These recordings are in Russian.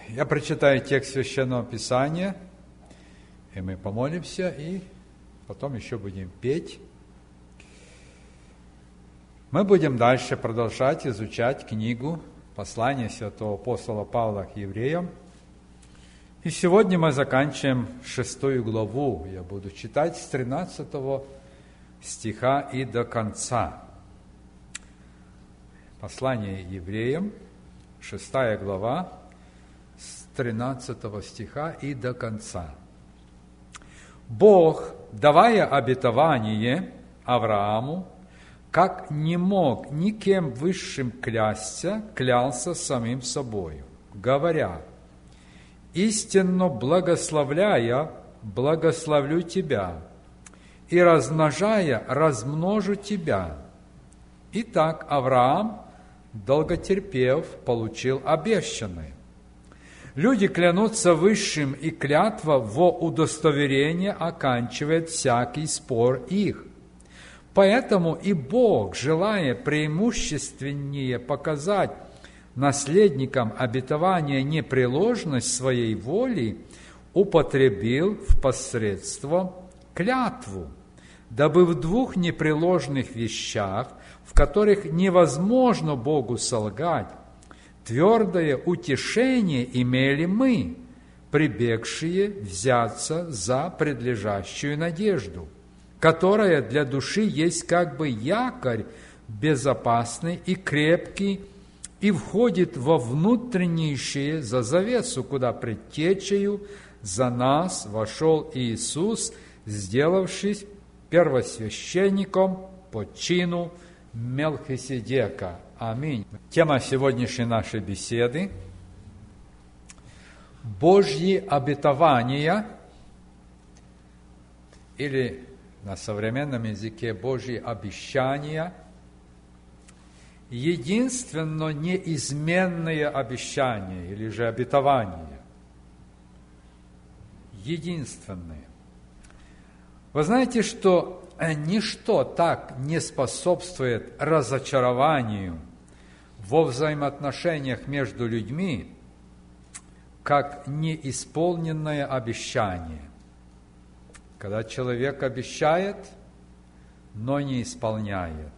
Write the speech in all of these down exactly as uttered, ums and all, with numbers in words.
Я прочитаю текст Священного Писания, и мы помолимся, и потом еще будем петь. Мы будем дальше продолжать изучать книгу послания святого апостола Павла к евреям. И сегодня мы заканчиваем шестую главу. Я буду читать с тринадцатого стиха и до конца. Послание евреям, шестая глава, с тринадцатого стиха и до конца. Бог, давая обетование Аврааму, как не мог никем высшим клясться, клялся самим собою, говоря: «Истинно благословляя, благословлю тебя, и размножая, размножу тебя». Итак, Авраам, долготерпев, получил обещанное. Люди клянутся высшим, и клятва во удостоверение оканчивает всякий спор их. Поэтому и Бог, желая преимущественнее показать наследникам обетования непреложность своей воли, употребил в посредство клятву, дабы в двух непреложных вещах, в которых невозможно Богу солгать, твердое утешение имели мы, прибегшие взяться за предлежащую надежду, которая для души есть как бы якорь безопасный и крепкий, и входит во внутреннейшее за завесу, куда предтечею за нас вошел Иисус, сделавшись первосвященником по чину Мелхиседека. Аминь. Тема сегодняшней нашей беседы – Божьи обетования, или на современном языке Божьи обещания, единственно неизменное обещание, или же обетование. Единственное. Вы знаете, что ничто так не способствует разочарованию во взаимоотношениях между людьми, как неисполненное обещание. Когда человек обещает, но не исполняет,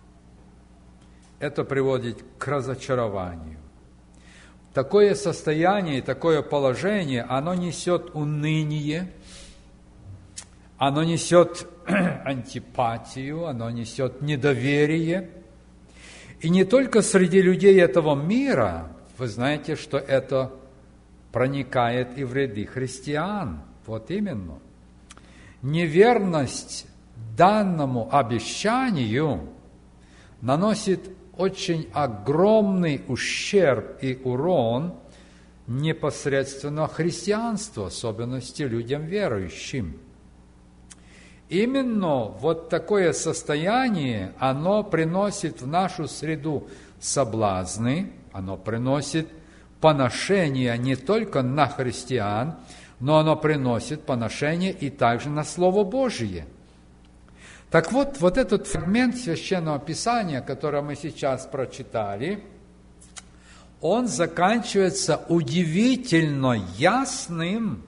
это приводит к разочарованию. Такое состояние, такое положение, оно несет уныние, оно несет антипатию, оно несет недоверие. И не только среди людей этого мира, вы знаете, что это проникает и в ряды христиан. Вот именно. Неверность данному обещанию наносит очень огромный ущерб и урон непосредственно христианству, в особенности людям верующим. Именно вот такое состояние, оно приносит в нашу среду соблазны, оно приносит поношение не только на христиан, но оно приносит поношение и также на Слово Божие. Так вот, вот этот фрагмент Священного Писания, который мы сейчас прочитали, он заканчивается удивительно ясным,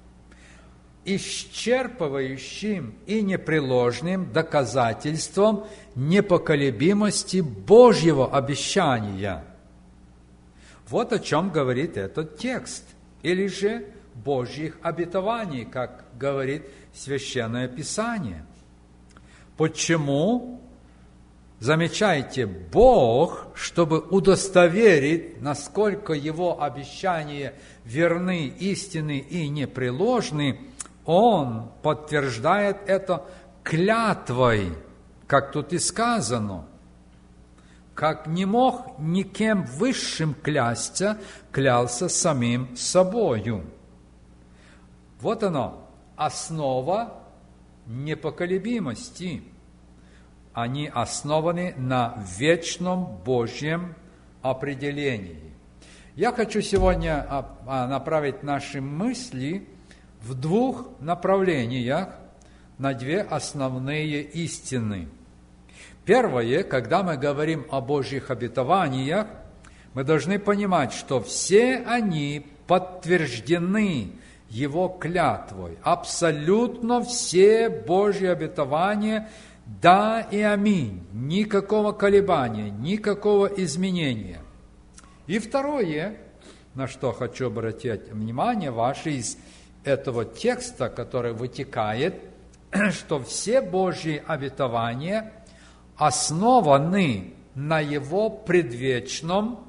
исчерпывающим и непреложным доказательством непоколебимости Божьего обещания. Вот о чем говорит этот текст, или же Божьих обетований, как говорит Священное Писание. Почему? Замечайте, Бог, чтобы удостоверить, насколько Его обещания верны, истинны и непреложны, Он подтверждает это клятвой, как тут и сказано. Как не мог никем высшим клясться, клялся самим собою. Вот оно, основа непоколебимости. Они основаны на вечном Божьем определении. Я хочу сегодня направить наши мысли в двух направлениях на две основные истины. Первое, когда мы говорим о Божьих обетованиях, мы должны понимать, что все они подтверждены Его клятвой. Абсолютно все Божьи обетования да и аминь. Никакого колебания, никакого изменения. И второе, на что хочу обратить внимание ваше из этого текста, который вытекает, что все Божьи обетования основаны на Его предвечном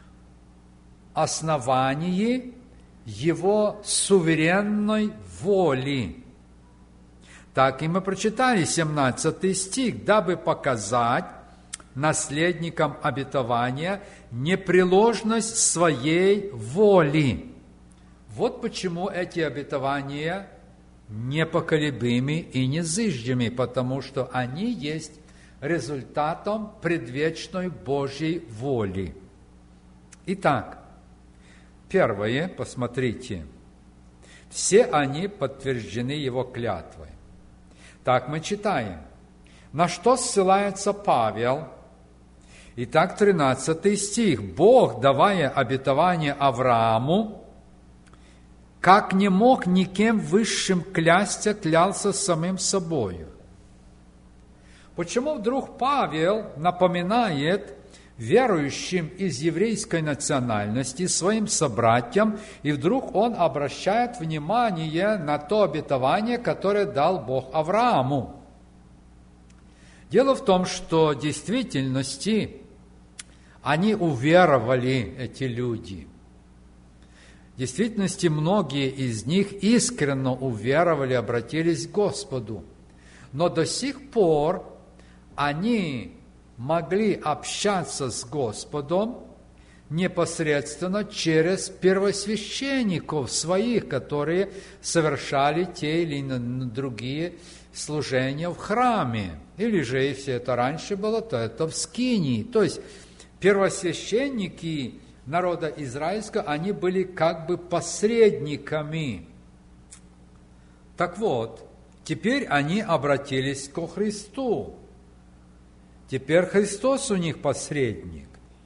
основании Его суверенной воли. Так и мы прочитали семнадцатый стих, дабы показать наследникам обетования непреложность своей воли. Вот почему эти обетования непоколебимы и незыждимы, потому что они есть результатом предвечной Божьей воли. Итак, первое, посмотрите, все они подтверждены Его клятвой. Так мы читаем, на что ссылается Павел. Итак, тринадцатый стих. Бог, давая обетование Аврааму, как не мог никем высшим клясться, клялся самим собою. Почему вдруг Павел напоминает верующим из еврейской национальности, своим собратьям, и вдруг он обращает внимание на то обетование, которое дал Бог Аврааму? Дело в том, что в действительности они уверовали, эти люди. В действительности многие из них искренне уверовали, обратились к Господу. Но до сих пор они могли общаться с Господом непосредственно через первосвященников своих, которые совершали те или иные другие служения в храме. Или же, если это раньше было, то это в скинии. То есть первосвященники народа израильского, они были как бы посредниками. Так вот, теперь они обратились ко Христу. Теперь Христос у них посредник.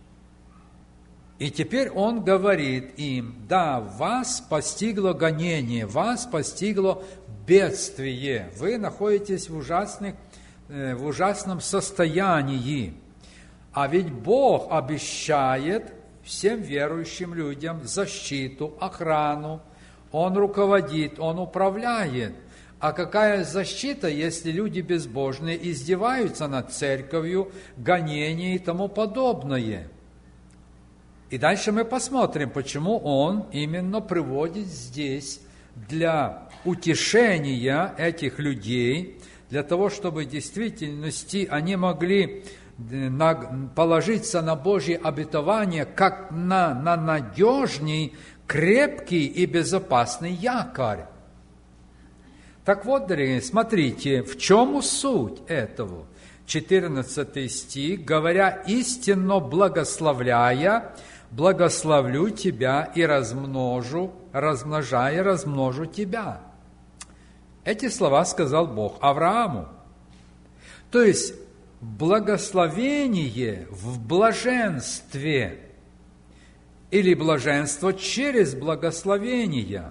И теперь Он говорит им, да, вас постигло гонение, вас постигло бедствие, вы находитесь в, ужасных, в ужасном состоянии. А ведь Бог обещает всем верующим людям защиту, охрану. Он руководит, Он управляет. А какая защита, если люди безбожные издеваются над церковью, гонения и тому подобное? И дальше мы посмотрим, почему Он именно приводит здесь для утешения этих людей, для того, чтобы в действительности они могли положиться на Божье обетование, как на, на надежный, крепкий и безопасный якорь. Так вот, дорогие, смотрите, в чем суть этого? четырнадцатый стих, говоря, истинно благословляя, благословлю тебя и размножу, размножая, размножу тебя. Эти слова сказал Бог Аврааму. То есть, благословение в блаженстве или блаженство через благословение.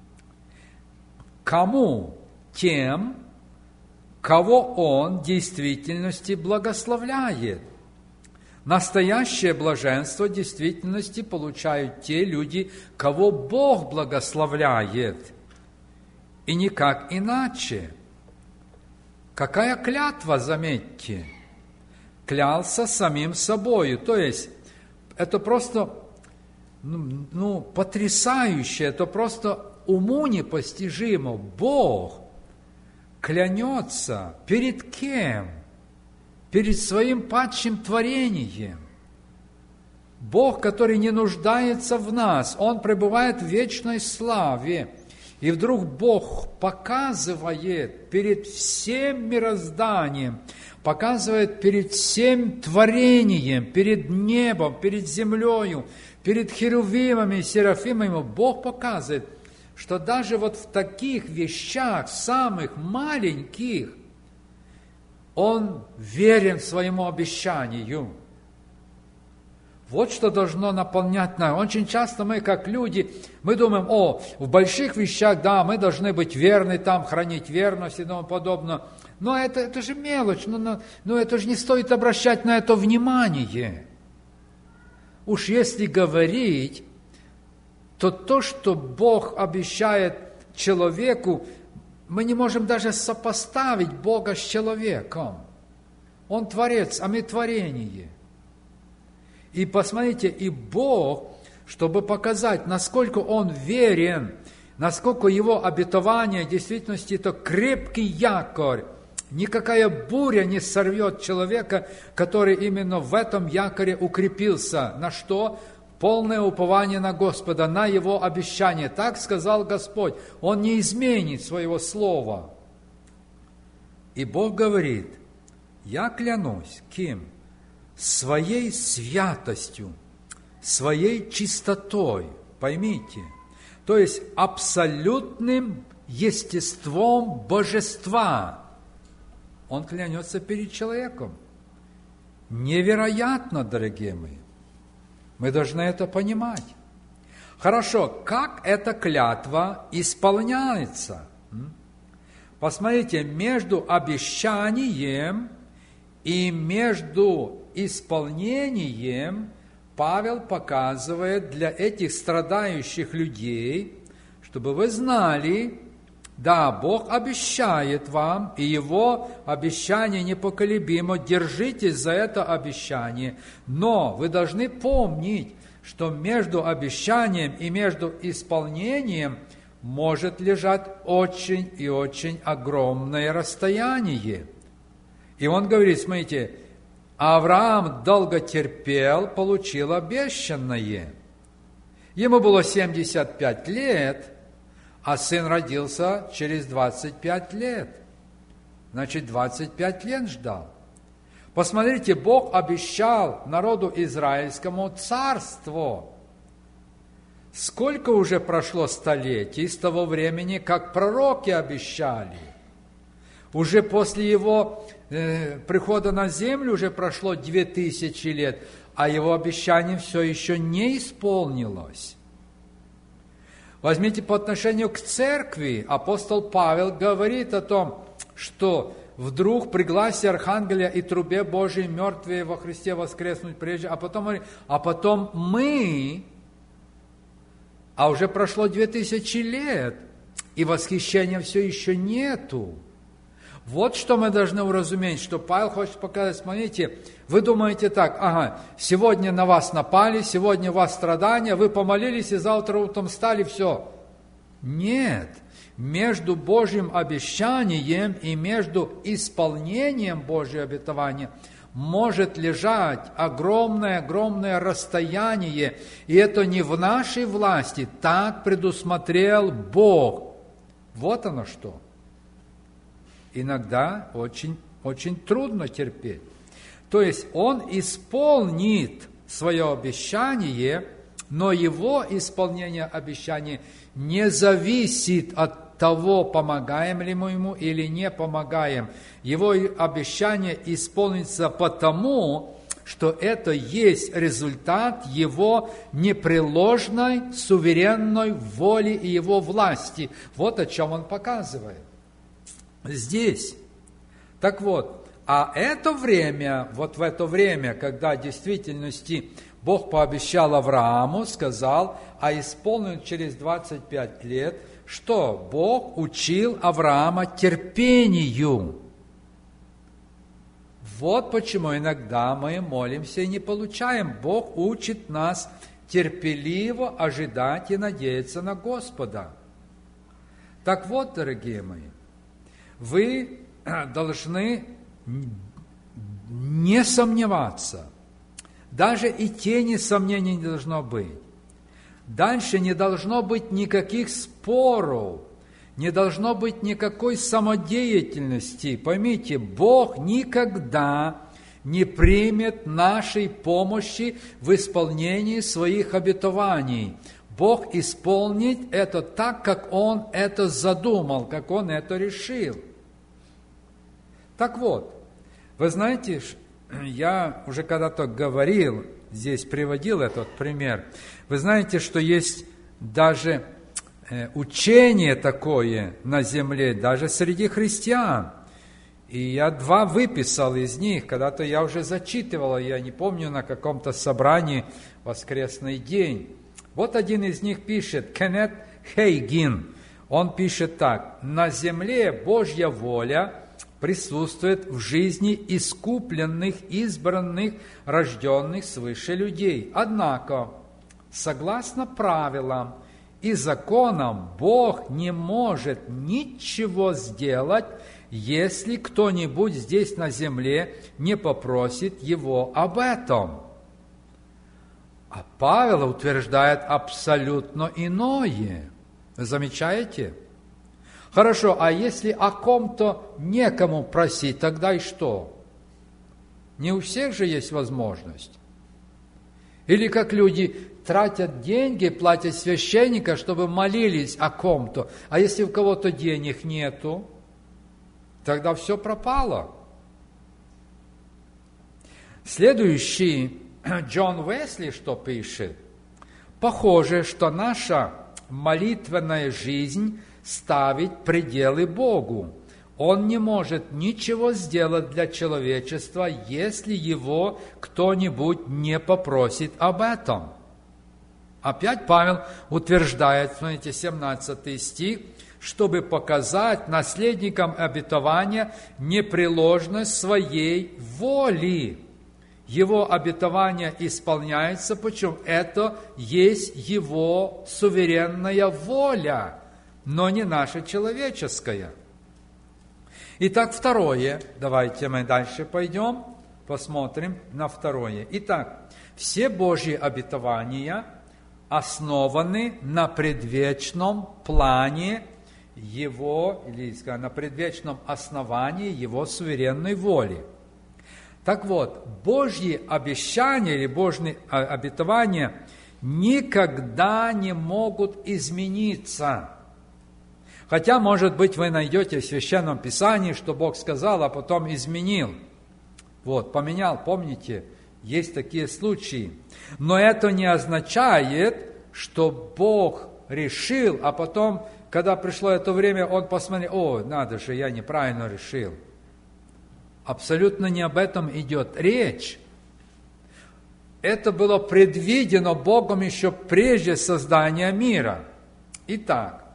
Кому? Тем, кого Он в действительности благословляет. Настоящее блаженство в действительности получают те люди, кого Бог благословляет. И никак иначе. Какая клятва, заметьте? Клялся самим собою. То есть, это просто ну, ну, потрясающе, это просто уму непостижимо. Бог клянется перед кем? Перед своим падшим творением. Бог, который не нуждается в нас, Он пребывает в вечной славе. И вдруг Бог показывает перед всем мирозданием, показывает перед всем творением, перед небом, перед землею, перед херувимами, серафимами. Бог показывает, что даже вот в таких вещах, самых маленьких, Он верен своему обещанию. Вот что должно наполнять нас. Очень часто мы, как люди, мы думаем, о, в больших вещах, да, мы должны быть верны, там, хранить верность и тому подобное. Но это, это же мелочь, но, но, но это же не стоит обращать на это внимание. Уж если говорить, то то, что Бог обещает человеку, мы не можем даже сопоставить Бога с человеком. Он творец, а мы творение. И посмотрите, и Бог, чтобы показать, насколько Он верен, насколько Его обетование в действительности это крепкий якорь, никакая буря не сорвет человека, который именно в этом якоре укрепился. На что? Полное упование на Господа, на Его обещание. Так сказал Господь. Он не изменит своего слова. И Бог говорит, я клянусь, кем? Своей святостью, своей чистотой, поймите, то есть абсолютным естеством божества. Он клянется перед человеком. Невероятно, дорогие мои. Мы должны это понимать. Хорошо, как эта клятва исполняется? Посмотрите, между обещанием и между исполнением Павел показывает для этих страдающих людей, чтобы вы знали, да, Бог обещает вам, и Его обещание непоколебимо, держитесь за это обещание, но вы должны помнить, что между обещанием и между исполнением может лежать очень и очень огромное расстояние. И он говорит, смотрите, Авраам долго терпел, получил обещанное. Ему было семьдесят пять лет, а сын родился через двадцать пять лет. Значит, двадцать пять лет ждал. Посмотрите, Бог обещал народу израильскому царство. Сколько уже прошло столетий с того времени, как пророки обещали? Уже после его э, прихода на землю уже прошло две тысячи лет, а его обещание все еще не исполнилось. Возьмите по отношению к церкви. Апостол Павел говорит о том, что вдруг при гласе Архангеля и трубе Божией мертвые во Христе воскреснуть прежде, а потом, а потом мы, а уже прошло две тысячи лет, и восхищения все еще нету. Вот что мы должны уразуметь, что Павел хочет показать. Смотрите, вы думаете так, ага, сегодня на вас напали, сегодня у вас страдания, вы помолились и завтра утром встали, все. Нет, между Божьим обещанием и между исполнением Божьего обетования может лежать огромное-огромное расстояние, и это не в нашей власти, так предусмотрел Бог. Вот оно что. Иногда очень, очень трудно терпеть. То есть Он исполнит свое обещание, но Его исполнение обещания не зависит от того, помогаем ли мы Ему или не помогаем. Его обещание исполнится потому, что это есть результат Его непреложной, суверенной воли и Его власти. Вот о чем Он показывает. Здесь. Так вот, а это время, вот в это время, когда в действительности Бог пообещал Аврааму, сказал, а исполнил через двадцать пять лет, что Бог учил Авраама терпению. Вот почему иногда мы молимся и не получаем. Бог учит нас терпеливо ожидать и надеяться на Господа. Так вот, дорогие мои, вы должны не сомневаться. Даже и тени сомнений не должно быть. Дальше не должно быть никаких споров, не должно быть никакой самодеятельности. Поймите, Бог никогда не примет нашей помощи в исполнении своих обетований. Бог исполнит это так, как Он это задумал, как Он это решил. Так вот, вы знаете, я уже когда-то говорил, здесь приводил этот пример. Вы знаете, что есть даже учение такое на земле, даже среди христиан. И я два выписал из них, когда-то я уже зачитывал, я не помню, на каком-то собрании воскресный день. Вот один из них пишет, Кеннет Хейгин, он пишет так: «На земле Божья воля присутствует в жизни искупленных, избранных, рожденных свыше людей. Однако, согласно правилам и законам, Бог не может ничего сделать, если кто-нибудь здесь на земле не попросит Его об этом». А Павел утверждает абсолютно иное. Вы замечаете? Хорошо, а если о ком-то некому просить, тогда и что? Не у всех же есть возможность. Или как люди тратят деньги, платят священника, чтобы молились о ком-то. А если у кого-то денег нету, тогда все пропало. Следующий, Джон Уэсли, что пишет? Похоже, что наша молитвенная жизнь ставит пределы Богу. Он не может ничего сделать для человечества, если его кто-нибудь не попросит об этом. Опять Павел утверждает, смотрите, семнадцатый стих, чтобы показать наследникам обетования непреложность своей воли. Его обетование исполняется, почему? Это есть его суверенная воля, но не наша человеческая. Итак, второе. Давайте мы дальше пойдем, посмотрим на второе. Итак, все Божьи обетования основаны на предвечном плане Его, или на предвечном основании Его суверенной воли. Так вот, Божьи обещания или Божьи обетования никогда не могут измениться. Хотя, может быть, вы найдете в Священном Писании, что Бог сказал, а потом изменил. Вот, поменял, помните, есть такие случаи. Но это не означает, что Бог решил, а потом, когда пришло это время, Он посмотрел, о, надо же, я неправильно решил. Абсолютно не об этом идет речь. Это было предвидено Богом еще прежде создания мира. Итак,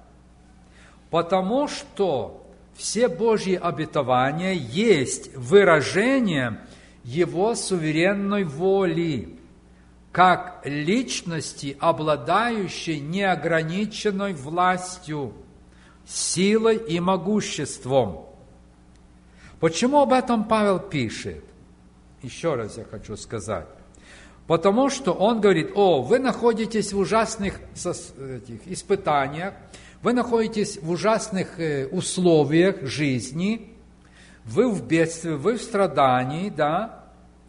потому что все Божьи обетования есть выражение Его суверенной воли, как личности, обладающей неограниченной властью, силой и могуществом. Почему об этом Павел пишет? Еще раз я хочу сказать. Потому что он говорит, о, вы находитесь в ужасных этих, испытаниях, вы находитесь в ужасных условиях жизни, вы в бедствии, вы в страдании, да?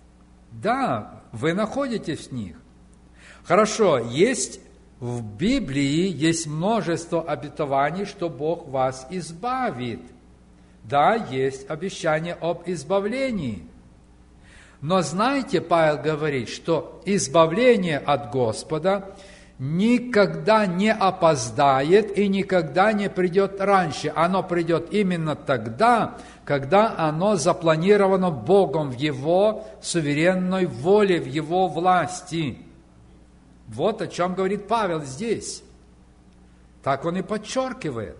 Да, вы находитесь в них. Хорошо, есть в Библии, есть множество обетований, что Бог вас избавит. Да, есть обещание об избавлении. Но знаете, Павел говорит, что избавление от Господа никогда не опоздает и никогда не придет раньше. Оно придет именно тогда, когда оно запланировано Богом в Его суверенной воле, в Его власти. Вот о чем говорит Павел здесь. Так он и подчеркивает.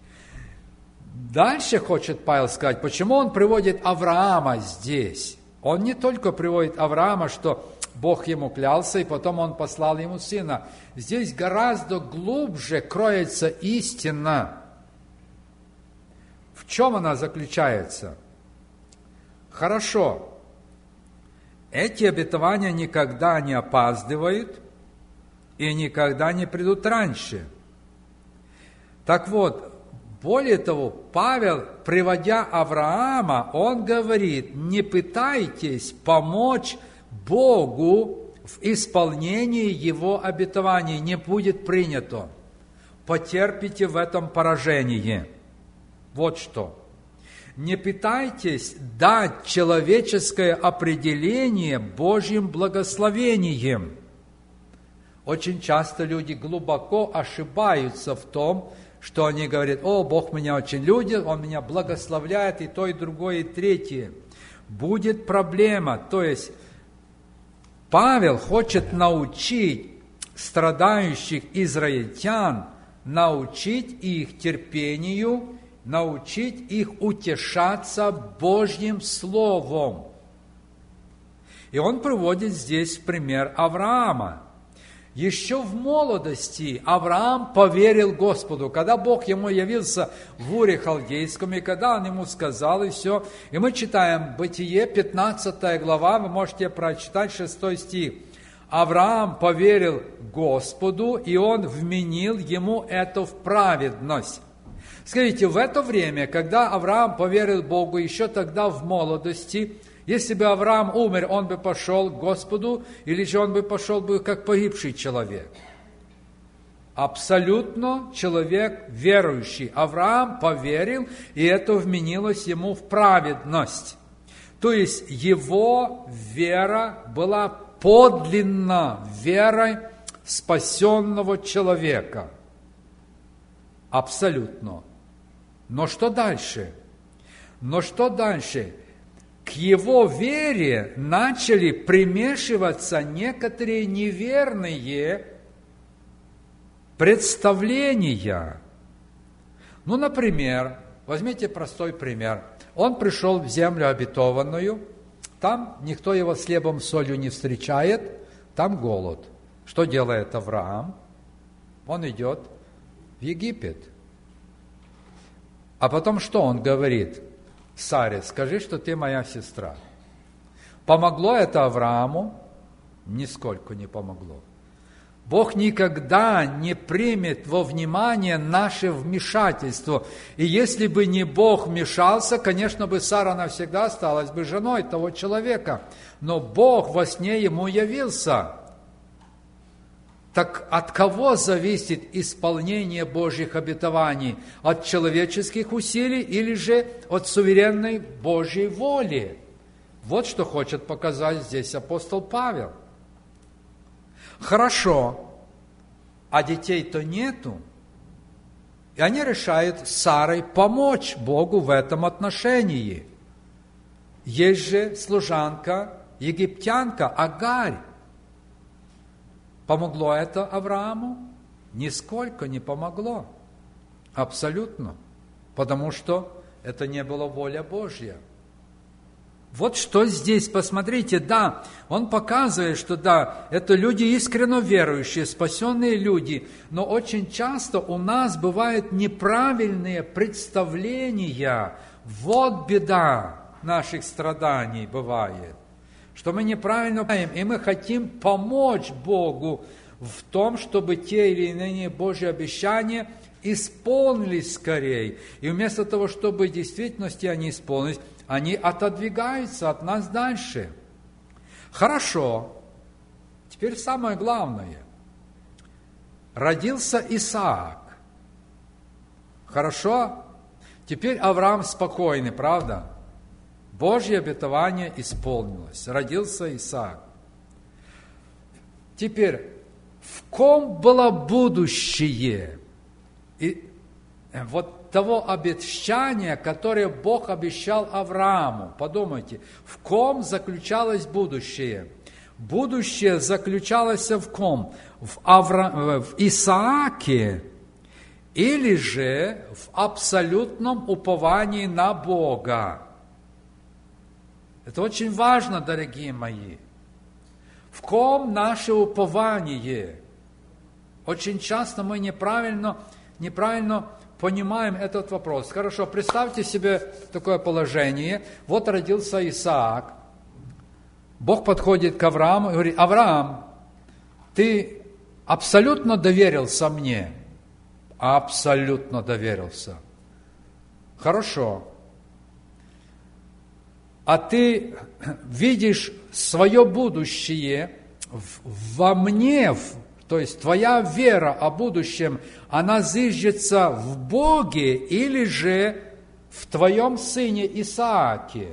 Дальше хочет Павел сказать, почему он приводит Авраама здесь. Он не только приводит Авраама, что Бог ему клялся, и потом он послал ему сына. Здесь гораздо глубже кроется истина. В чем она заключается? Хорошо, эти обетования никогда не опаздывают и никогда не придут раньше. Так вот, более того, Павел, приводя Авраама, он говорит, не пытайтесь помочь Богу в исполнении Его обетований, не будет принято. Потерпите в этом поражение. Вот что. не пытайтесь дать человеческое определение Божьим благословением. Очень часто люди глубоко ошибаются в том, что они говорят: «О, Бог меня очень любит, Он меня благословляет, и то, и другое, и третье». Будет проблема. То есть Павел хочет научить страдающих израильтян, научить их терпению, научить их утешаться Божьим Словом. И он приводит здесь пример Авраама. Еще в молодости Авраам поверил Господу, когда Бог ему явился в Уре Халдейском, и когда он ему сказал, и все. И мы читаем Бытие, пятнадцатая глава, вы можете прочитать шестой стих. Авраам поверил Господу, и он вменил ему это в праведность. Скажите, в это время, когда Авраам поверил Богу, еще тогда в молодости, если бы Авраам умер, он бы пошел к Господу, или же он бы пошел бы как погибший человек? Абсолютно человек верующий. Авраам поверил, и это вменилось ему в праведность. То есть его вера была подлинна верой спасенного человека. Абсолютно. Но что дальше? Но что дальше? К его вере начали примешиваться некоторые неверные представления. Ну, например, возьмите простой пример. Он пришел в землю обетованную, там никто его с хлебом, солью не встречает, там голод. Что делает Авраам? Он идет в Египет. А потом что он говорит? Саре, скажи, что ты моя сестра. Помогло это Аврааму? Нисколько не помогло. Бог никогда не примет во внимание наше вмешательство. И если бы не Бог вмешался, конечно бы Сара навсегда осталась бы женой того человека. Но Бог во сне ему явился. Так от кого зависит исполнение Божьих обетований? От человеческих усилий или же от суверенной Божьей воли? Вот что хочет показать здесь апостол Павел. Хорошо, а детей-то нету. И они решают с Сарой помочь Богу в этом отношении. Есть же служанка, египтянка Агарь. Помогло это Аврааму? Нисколько не помогло. Абсолютно. Потому что это не была воля Божья. Вот что здесь, посмотрите, да, он показывает, что да, это люди искренне верующие, спасенные люди, но очень часто у нас бывают неправильные представления. Вот беда наших страданий бывает. Что мы неправильно понимаем, и мы хотим помочь Богу в том, чтобы те или иные Божьи обещания исполнились скорее. И вместо того, чтобы в действительности они исполнились, они отодвигаются от нас дальше. Хорошо. Теперь самое главное. Родился Исаак. Хорошо? Теперь Авраам спокойный, правда? Божье обетование исполнилось. Родился Исаак. Теперь, в ком было будущее? И вот того обещания, которое Бог обещал Аврааму. Подумайте, в ком заключалось будущее? Будущее заключалось в ком? В, Авра... в Исааке или же в абсолютном уповании на Бога? Это очень важно, дорогие мои. В ком наше упование? Очень часто мы неправильно, неправильно понимаем этот вопрос. Хорошо, представьте себе такое положение. Вот родился Исаак. Бог подходит к Аврааму и говорит: Авраам, ты абсолютно доверился мне? Абсолютно доверился. Хорошо. А ты видишь свое будущее во мне, то есть твоя вера о будущем, она зиждется в Боге или же в твоем сыне Исааке.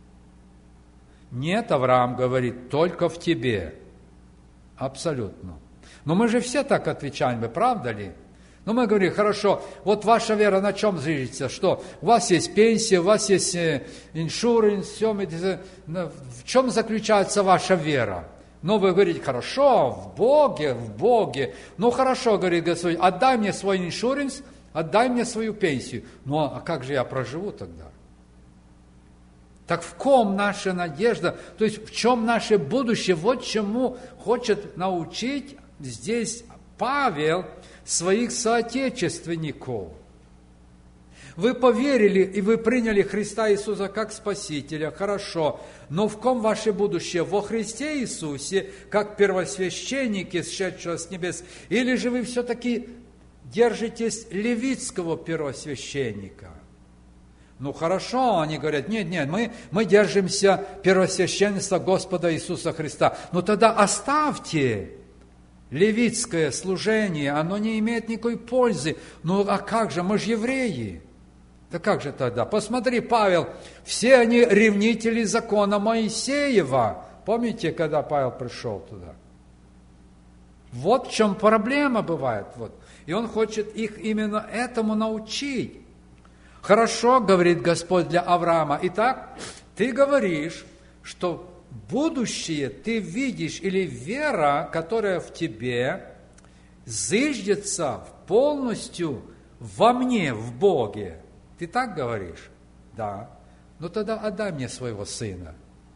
Нет, Авраам говорит, только в тебе. Абсолютно. Но мы же все так отвечаем, вы правда ли? Но мы говорим, хорошо, вот ваша вера на чем зиждется? Что? У вас есть пенсия, у вас есть иншуранс, все, в чем заключается ваша вера? Но вы говорите, хорошо, в Боге, в Боге. Ну хорошо, говорит Господь, отдай мне свой иншуранс, отдай мне свою пенсию. Ну а как же я проживу тогда? Так в ком наша надежда? То есть в чем наше будущее? Вот чему хочет научить здесь Павел своих соотечественников. Вы поверили и вы приняли Христа Иисуса как Спасителя, хорошо, но в ком ваше будущее? Во Христе Иисусе, как первосвященники, сшедшего с небес, или же вы все-таки держитесь левитского первосвященника? Ну хорошо, они говорят, нет, нет, мы, мы держимся первосвященства Господа Иисуса Христа. Ну тогда оставьте левитское служение, оно не имеет никакой пользы. Ну а как же, мы же евреи. Да как же тогда? Посмотри, Павел, все они ревнители закона Моисеева. Помните, когда Павел пришел туда? Вот в чем проблема бывает. Вот. И он хочет их именно этому научить. Хорошо, говорит Господь для Авраама. Итак, ты говоришь, что будущее ты видишь, или вера, которая в тебе, зыждется полностью во мне, в Боге. Ты так говоришь? Да. Ну тогда отдай мне своего сына.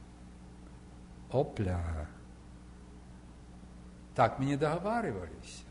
Опля. Так мы не договаривались.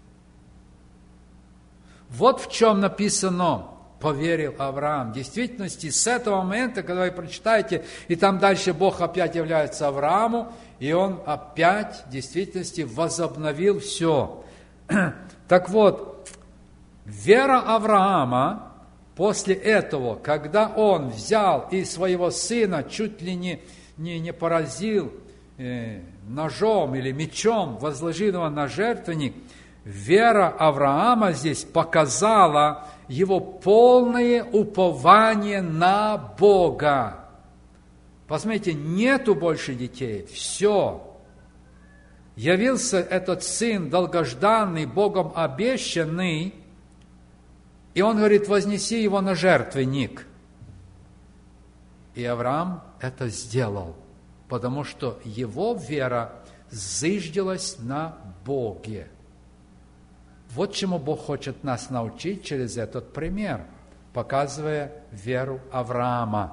Вот в чем написано, поверил Авраам. В действительности, с этого момента, когда вы прочитаете, и там дальше Бог опять является Аврааму, и он опять, в действительности, возобновил все. Так вот, вера Авраама, после этого, когда он взял и своего сына чуть ли не, не, не поразил э, ножом или мечом, возложил его на жертвенник, вера Авраама здесь показала его полное упование на Бога. Посмотрите, нету больше детей, все. Явился этот сын, долгожданный, Богом обещанный, и он говорит, вознеси его на жертвенник. И Авраам это сделал, потому что его вера зыждилась на Боге. Вот чему Бог хочет нас научить через этот пример, показывая веру Авраама.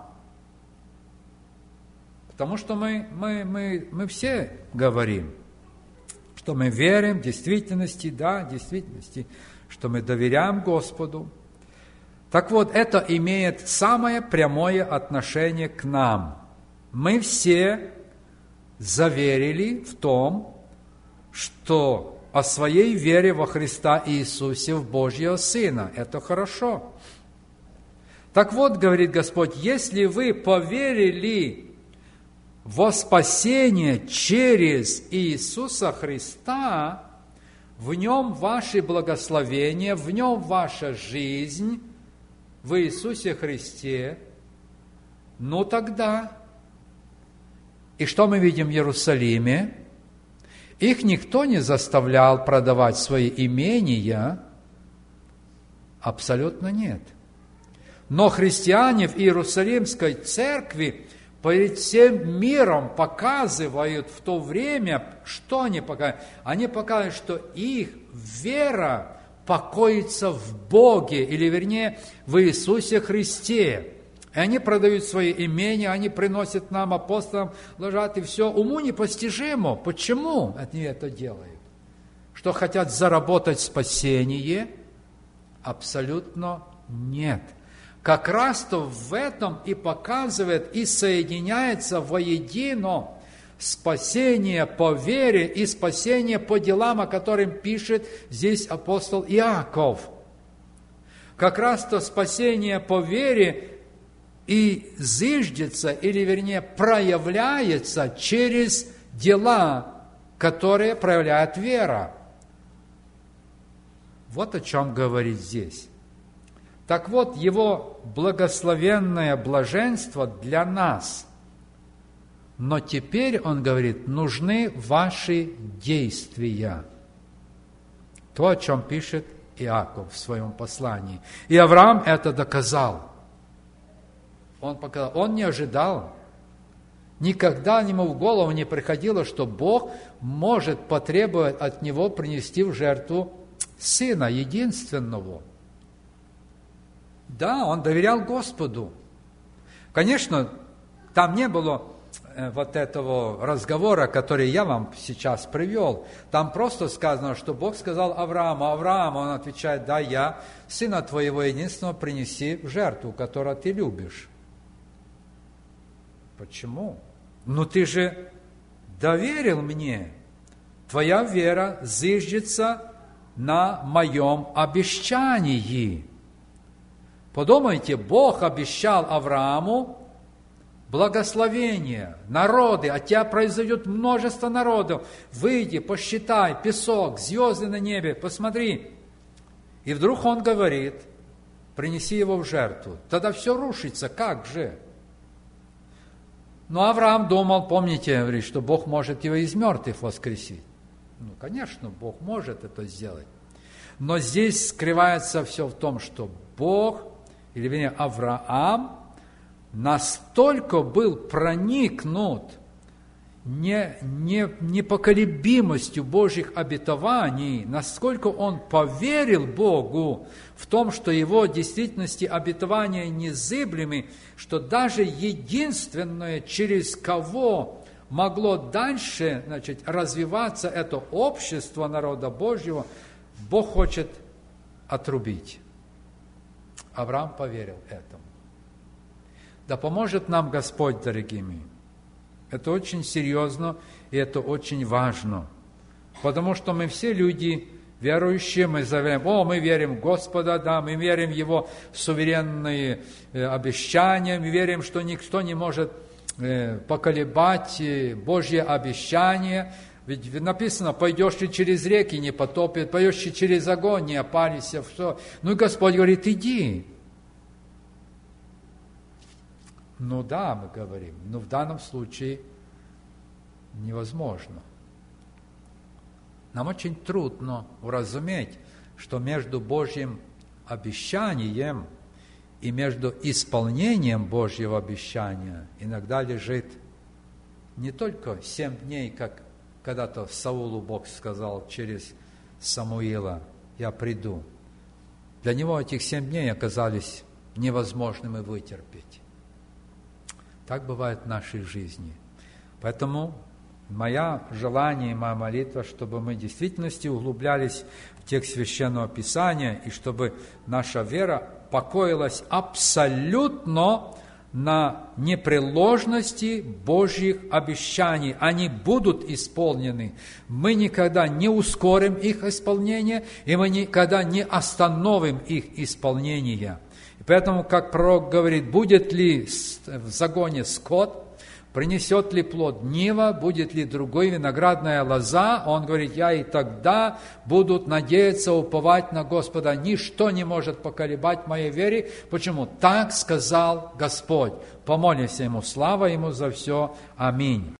Потому что мы, мы, мы, мы все говорим, что мы верим в действительности, да, в действительности, что мы доверяем Господу. Так вот, это имеет самое прямое отношение к нам. Мы все заверили в том, что о своей вере во Христа Иисусе, в Божьего Сына. Это хорошо. Так вот, говорит Господь, если вы поверили во спасение через Иисуса Христа, в Нем ваши благословения, в Нем ваша жизнь, в Иисусе Христе, ну тогда, и что мы видим в Иерусалиме? Их никто не заставлял продавать свои имения, абсолютно нет. Но христиане в Иерусалимской церкви перед всем миром показывают в то время, что они показывают? Они показывают, что их вера покоится в Боге, или вернее в Иисусе Христе. И они продают свои имения, они приносят нам, апостолам, ложат, и все. Уму непостижимо. Почему они это делают? Что хотят заработать спасение? Абсолютно нет. Как раз-то в этом и показывает, и соединяется воедино спасение по вере и спасение по делам, о котором пишет здесь апостол Иаков. Как раз-то спасение по вере и зыждется, или вернее проявляется через дела, которые проявляет вера. Вот о чем говорит здесь. Так вот, его благословенное блаженство для нас. Но теперь, он говорит, нужны ваши действия. То, о чем пишет Иаков в своем послании. И Авраам это доказал. Он показал, он не ожидал. Никогда ему в голову не приходило, что Бог может потребовать от него принести в жертву Сына единственного. Да, он доверял Господу. Конечно, там не было вот этого разговора, который я вам сейчас привел. Там просто сказано, что Бог сказал Аврааму, Авраам, он отвечает, да, я, сына твоего единственного принеси в жертву, которую ты любишь. Почему? Ну ты же доверил мне. Твоя вера зиждется на моем обещании. Подумайте, Бог обещал Аврааму благословение, народы, от тебя произойдет множество народов. Выйди, посчитай, песок, звезды на небе, посмотри. И вдруг он говорит, принеси его в жертву. Тогда все рушится, как же? Но Авраам думал, помните, говорит, что Бог может его из мертвых воскресить. Ну, конечно, Бог может это сделать. Но здесь скрывается все в том, что Бог, или вернее Авраам, настолько был проникнут не, не, непоколебимостью Божьих обетований, насколько он поверил Богу в том, что его в действительности обетования незыблемы, что даже единственное, через кого могло дальше, значит, развиваться это общество народа Божьего, Бог хочет отрубить. Авраам поверил этому. Да поможет нам Господь, дорогие мои. Это очень серьезно и это очень важно. Потому что мы все люди верующие, мы заявляем, о, мы верим в Господа, да, мы верим в Его суверенные э, обещания, мы верим, что никто не может э, поколебать э, Божье обещание. Ведь написано, пойдешь ли через реки, не потопит, пойдешь ли через огонь, не опалишься. Все. Ну и Господь говорит, иди. Ну да, мы говорим, но в данном случае невозможно. Нам очень трудно уразуметь, что между Божьим обещанием и между исполнением Божьего обещания иногда лежит не только семь дней, как когда-то Саулу Бог сказал через Самуила, я приду. Для него этих семь дней оказались невозможными вытерпеть. Так бывает в нашей жизни. Поэтому мое желание и моя молитва, чтобы мы в действительности углублялись в текст Священного Писания, и чтобы наша вера покоилась абсолютно на непреложности Божьих обещаний. Они будут исполнены. Мы никогда не ускорим их исполнение, и мы никогда не остановим их исполнение. И поэтому, как пророк говорит, будет ли в загоне скот, принесет ли плод нива, будет ли другой виноградная лоза, он говорит, я и тогда будут надеяться, уповать на Господа. Ничто не может поколебать моей вере. Почему? Так сказал Господь. Помолимся Ему, слава Ему за все. Аминь.